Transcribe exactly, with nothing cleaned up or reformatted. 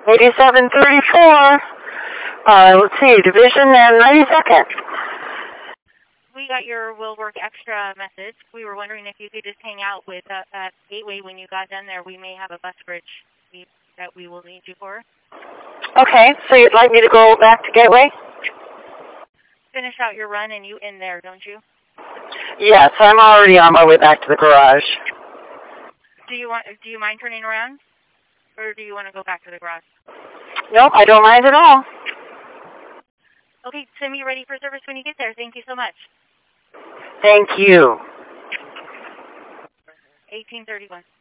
eighty-seven thirty-four. Uh, let's see, Division and ninety-second. We got your Will Work Extra message. We were wondering if you could just hang out with uh, at Gateway when you got done there. We may have a bus bridge that we will need you for. Okay, so you'd like me to go back to Gateway? Finish out your run and you end there, don't you? Yes, I'm already on my way back to the garage. Do you want? Do you mind turning around, or do you want to go back to the garage? Nope, I don't mind at all. Okay, send me ready for service when you get there. Thank you so much. Thank you. eighteen thirty-one.